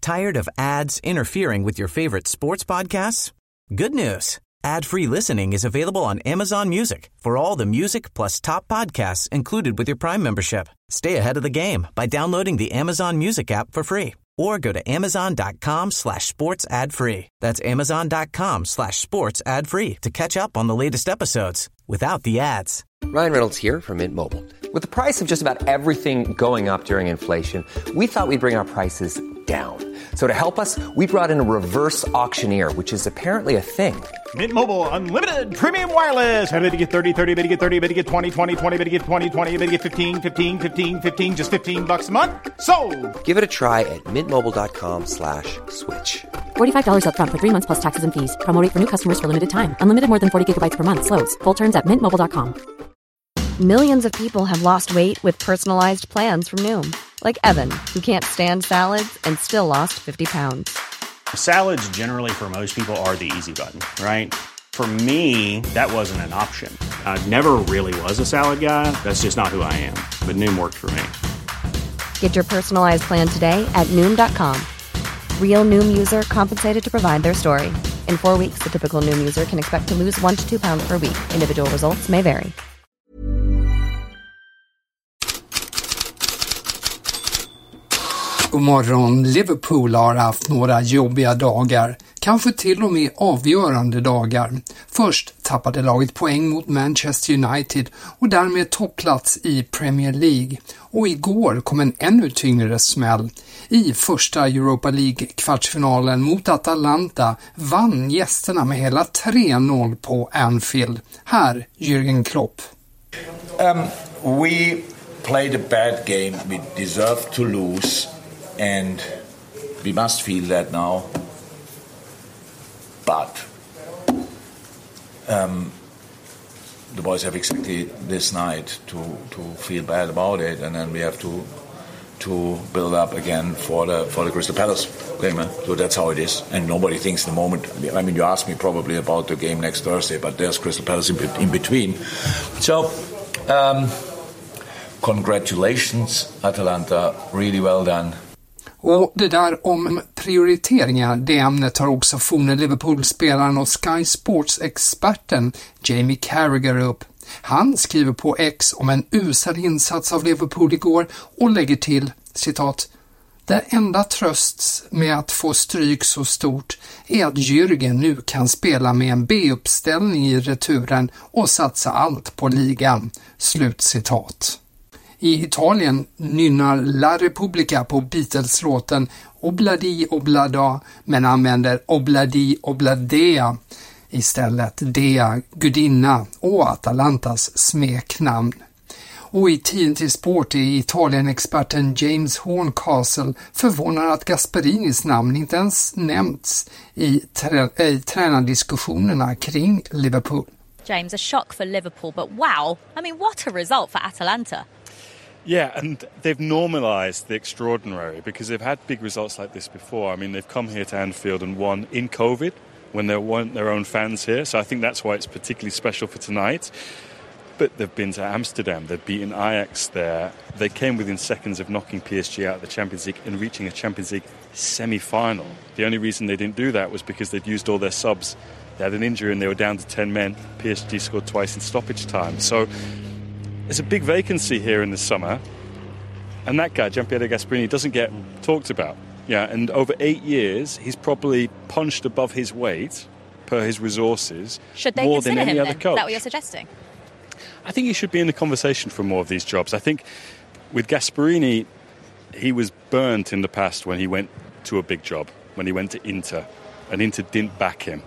Tired of ads interfering with your favorite sports podcasts? Good news. Ad-free listening is available on Amazon Music for all the music plus top podcasts included with your Prime membership. Stay ahead of the game by downloading the Amazon Music app for free or go to amazon.com/sports ad free. That's amazon.com/sports ad free to catch up on the latest episodes without the ads. Ryan Reynolds here from Mint Mobile. With the price of just about everything going up during inflation, we thought we'd bring our prices down. So to help us, we brought in a reverse auctioneer, which is apparently a thing. Mint Mobile Unlimited Premium Wireless. How to get 30, 30, bit to get 30, bit to get 20, 20, 20, bit to get 20, 20, bit to get 15, 15, 15, 15, just $15 a month? Sold! Give it a try at mintmobile.com/switch. $45 up front for 3 months plus taxes and fees. Promo rate for new customers for limited time. Unlimited more than 40 gigabytes per month. Slows full terms at mintmobile.com. Millions of people have lost weight with personalized plans from Noom. Like Evan, who can't stand salads and still lost 50 pounds. Salads generally for most people are the easy button, right? For me, that wasn't an option. I never really was a salad guy. That's just not who I am. But Noom worked for me. Get your personalized plan today at Noom.com. Real Noom user compensated to provide their story. In 4 weeks, the typical Noom user can expect to lose 1 to 2 pounds per week. Individual results may vary. God morgon, Liverpool har haft några jobbiga dagar, kanske till och med avgörande dagar. Först tappade laget poäng mot Manchester United och därmed topplats i Premier League. Och igår kom en ännu tyngre smäll. I första Europa League-kvartsfinalen mot Atalanta vann gästerna med hela 3-0 på Anfield. Här Jürgen Klopp. We played a bad game. We deserved to lose. And we must feel that now. But the boys have exactly this night to feel bad about it, and then we have to build up again for the Crystal Palace game. So that's how it is. And nobody thinks the moment. I mean, you asked me probably about the game next Thursday, but there's Crystal Palace in between. So congratulations, Atalanta. Really well done. Och det där om prioriteringar, det ämnet tar också forne Liverpool-spelaren och Sky Sports-experten Jamie Carragher upp. Han skriver på X om en usel insats av Liverpool igår och lägger till, citat, "Det enda tröst med att få stryk så stort är att Jürgen nu kan spela med en B-uppställning i returen och satsa allt på ligan." Slutcitat. I Italien nynnar La Repubblica på Beatles-låten Obladi Oblada men använder Obladi Obladea istället, Dea, gudinna och Atalantas smeknamn. Och i TNT Sport är Italien-experten James Horncastle förvånad att Gasperinis namn inte ens nämnts i tränardiskussionerna kring Liverpool. James, a shock for Liverpool, but wow, I mean, what a result for Atalanta. Yeah, and they've normalised the extraordinary because they've had big results like this before. I mean, they've come here to Anfield and won in COVID when there weren't their own fans here, so I think that's why it's particularly special for tonight. But they've been to Amsterdam, they've beaten Ajax there. They came within seconds of knocking PSG out of the Champions League and reaching a Champions League semi-final. The only reason they didn't do that was because they'd used all their subs. They had an injury and they were down to 10 men. PSG scored twice in stoppage time. So there's a big vacancy here in the summer, and that guy, Gianpiero Gasperini, doesn't get talked about. Yeah, and over 8 years, he's probably punched above his weight per his resources. Should they more than consider any him other then? coach. Is that what you're suggesting? I think he should be in the conversation for more of these jobs. I think with Gasperini, he was burnt in the past when he went to a big job, when he went to Inter, and Inter didn't back him.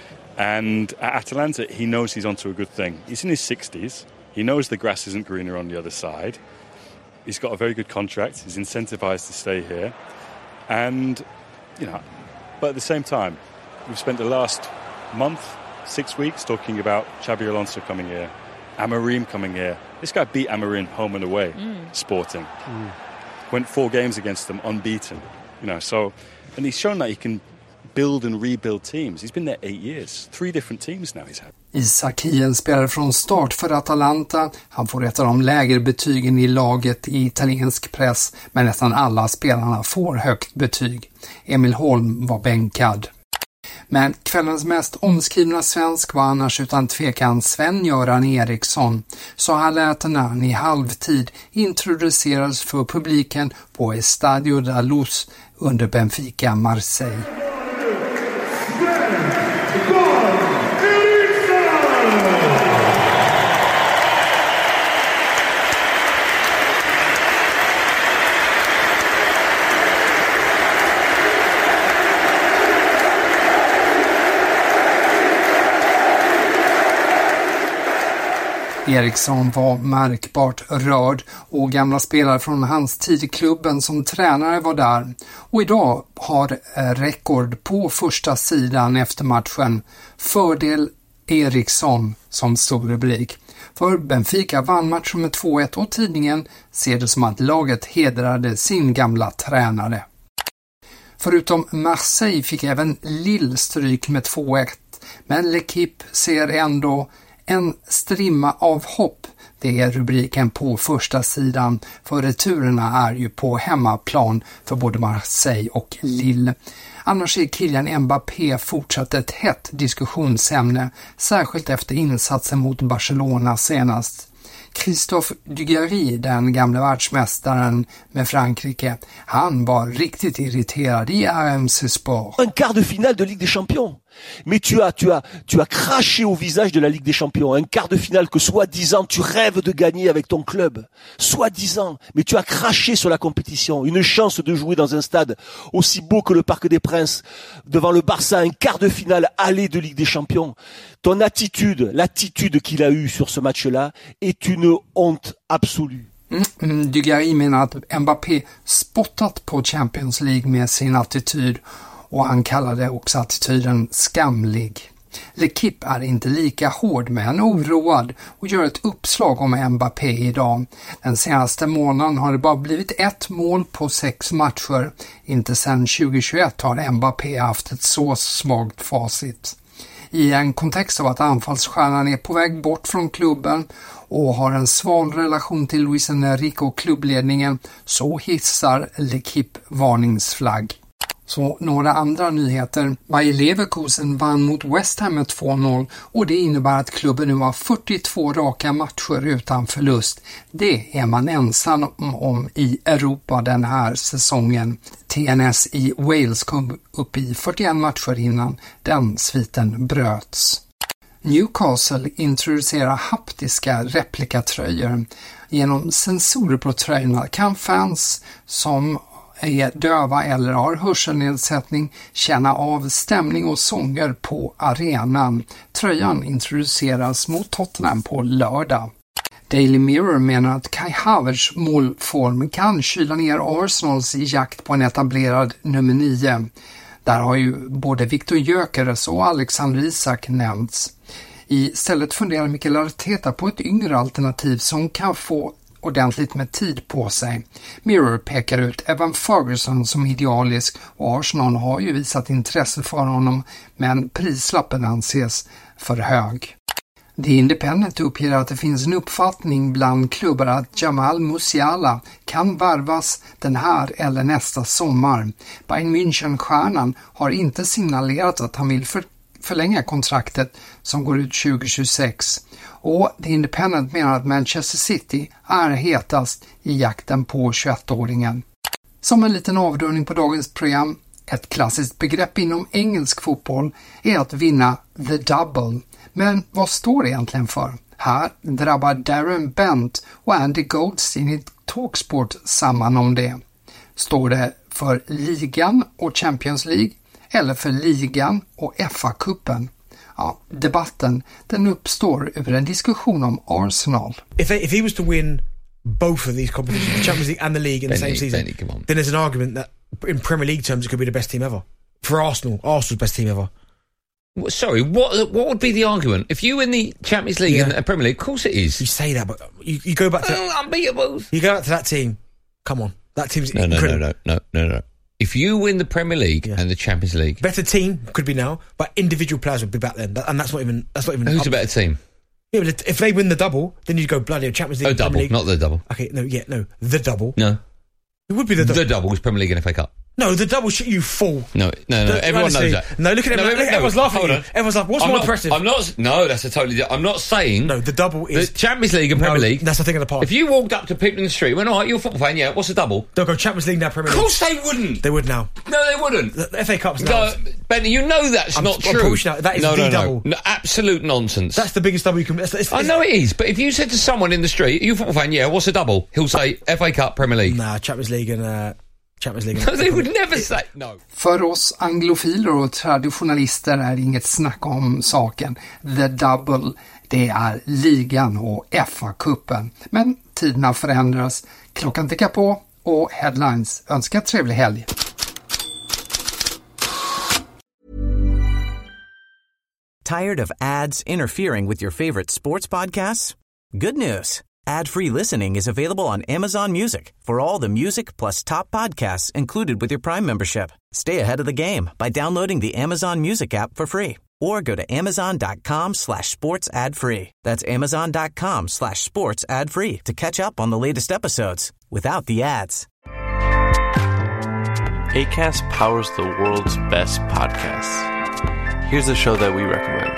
And at Atalanta, he knows he's onto a good thing. He's in his 60s. He knows the grass isn't greener on the other side. He's got a very good contract. He's incentivized to stay here. And, you know, but at the same time, we've spent the last month, 6 weeks, talking about Xabi Alonso coming here, Amorim coming here. This guy beat Amorim home and away, Sporting. Went 4 games against them, unbeaten. You know, so, and he's shown that he can build and rebuild teams. He's been there 8 years. 3 different teams now he's had. Isak Hien spelade från start för Atalanta. Han får ett av de lägre betygen i laget i italiensk press, men nästan alla spelarna får högt betyg. Emil Holm var bänkad. Men kvällens mest omskrivna svensk var annars utan tvekan Sven-Göran Eriksson. Så här lät när han i halvtid introducerades för publiken på Estadio da Luz under Benfica Marseille. Eriksson var märkbart rörd och gamla spelare från hans tid i klubben som tränare var där. Och idag har rekord på första sidan efter matchen. Fördel Eriksson som stor rubrik. För Benfica vann matchen med 2-1 och tidningen ser det som att laget hedrade sin gamla tränare. Förutom Marseille fick även Lille stryk med 2-1, men L'Equipe ser ändå en strimma av hopp. Det är rubriken på första sidan, för returerna är ju på hemmaplan för både Marseille och Lille. Annars är Kylian Mbappé fortsatt ett hett diskussionsämne, särskilt efter insatsen mot Barcelona senast. Christophe Dugarry, den gamla världsmästaren med Frankrike, han var riktigt irriterad i RMC Sport. Un quart de finale de Ligue des Champions. Mais tu as craché au visage de la Ligue des Champions. Un quart de finale que soi-disant tu rêves de gagner avec ton club. Soi-disant. Mais tu as craché sur la compétition. Une chance de jouer dans un stade aussi beau que le Parc des Princes. Devant le Barça, un quart de finale aller de Ligue des Champions. Ton attitude, l'attitude qu'il a eue sur ce match-là est une honte absolue. Dugarry menar att Mbappé spottat på Champions League med sin attityd. Och han kallade också attityden skamlig. L'Equipe är inte lika hård men oroad och gör ett uppslag om Mbappé idag. Den senaste månaden har det bara blivit 1 mål på 6 matcher. Inte sedan 2021 har Mbappé haft ett så svagt facit. I en kontext av att anfallsstjärnan är på väg bort från klubben och har en sval relation till Luis Enrique och klubbledningen, så hissar L'Equipe varningsflagg. Så några andra nyheter. Bayer Leverkusen vann mot West Ham med 2-0 och det innebär att klubben nu har 42 raka matcher utan förlust. Det är man ensam om i Europa den här säsongen. TNS i Wales kom upp i 41 matcher innan den sviten bröts. Newcastle introducerar haptiska replikatröjor. Genom sensorer på tröjorna kan fans som är döva eller har hörselnedsättning känna av stämning och sånger på arenan. Tröjan introduceras mot Tottenham på lördag. Daily Mirror menar att Kai Havertz målform kan kyla ner Arsenals i jakt på en etablerad nummer 9. Där har ju både Victor Gyökeres och Alexander Isak nämnts. Istället funderar Mikel Arteta på ett yngre alternativ som kan få ordentligt med tid på sig. Mirror pekar ut Evan Ferguson som idealisk och Arsenal har ju visat intresse för honom, men prislappen anses för hög. The Independent uppger att det finns en uppfattning bland klubbar att Jamal Musiala kan värvas den här eller nästa sommar. Bayern München-stjärnan har inte signalerat att han vill förlänga kontraktet som går ut 2026. Och The Independent menar att Manchester City är hetast i jakten på 21-åringen. Som en liten avrundning på dagens program, ett klassiskt begrepp inom engelsk fotboll är att vinna the double. Men vad står det egentligen för? Här drabbar Darren Bent och Andy Goldstein i Talksport samman om det. Står det för ligan och Champions League eller för ligan och FA-cupen? Ja, debatten den uppstår över en diskussion om Arsenal. If he was to win both of these competitions, the Champions League and the league in the same season, then there's an argument that in Premier League terms it could be the best team ever. For Arsenal's best team ever. Sorry, what would be the argument? If you win the Champions League and the Premier League, of course it is. You say that, but you go back to unbeatable. You go back to that team. Come on, that team's incredible. No. If you win the Premier League and the Champions League, better team could be now, but individual players would be back then, and that's not even. Who's a better team? Yeah, but if they win the double, then you go bloody Champions League. Double, League. not the double. Okay, the double. No, it would be the double. The double was Premier League and FA Cup. No, the double shit, you fool. No. Everyone knows that. No, look at everyone. Everyone's laughing at you. Everyone's like, what's more impressive? No, that's a totally different. I'm not saying. No, the double is. The Champions League and Premier League. That's the thing of the past. If you walked up to people in the street and went, all right, you're a football fan, yeah, what's the double? They'll go Champions League now, Premier League. Of course they wouldn't. They would now. No, they wouldn't. The FA Cup's now. No, Benny, you know that's not true. That is the double. No, absolute nonsense. That's the biggest double you can. I know it is, but if you said to someone in the street, you a football fan, yeah, what's the double? He'll say FA Cup, Premier League. Nah, Champions League and. No, they would never say no. För oss anglofiler och traditionalister är inget snack om saken. The Double, det är ligan och FA-cupen. Men tiderna förändras, klockan tickar på och Headlines önskar trevlig helg. Tired of ads interfering with your favorite sports podcasts? Good news. Ad-free listening is available on Amazon Music for all the music plus top podcasts included with your Prime membership. Stay ahead of the game by downloading the Amazon Music app for free or go to amazon.com/sports ad free. That's amazon.com/sports ad free to catch up on the latest episodes without the ads. Acast powers the world's best podcasts. Here's a show that we recommend.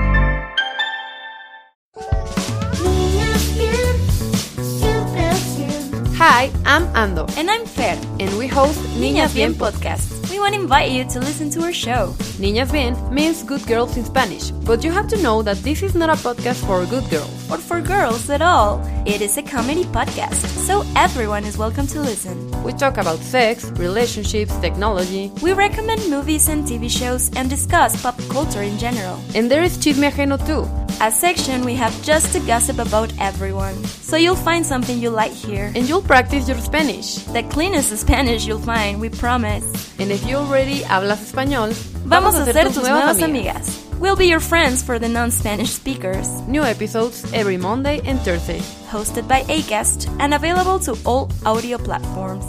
Hi, I'm Ando. And I'm Fer. And we host Niñas Bien podcast. We want to invite you to listen to our show. Niñas Bien means good girls in Spanish, but you have to know that this is not a podcast for good girls. Or for girls at all. It is a comedy podcast, so everyone is welcome to listen. We talk about sex, relationships, technology. We recommend movies and TV shows and discuss pop culture in general. And there is Chisme Ajeno too. A section we have just to gossip about everyone. So you'll find something you like here. And you'll practice your Spanish. The cleanest Spanish you'll find, we promise. And if you already hablas español, vamos a ser tus nuevas amigas. We'll be your friends for the non-Spanish speakers. New episodes every Monday and Thursday. Hosted by Acast and available to all audio platforms.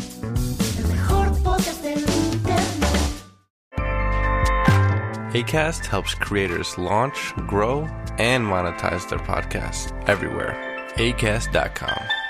Acast helps creators launch, grow, and monetize their podcasts everywhere. Acast.com.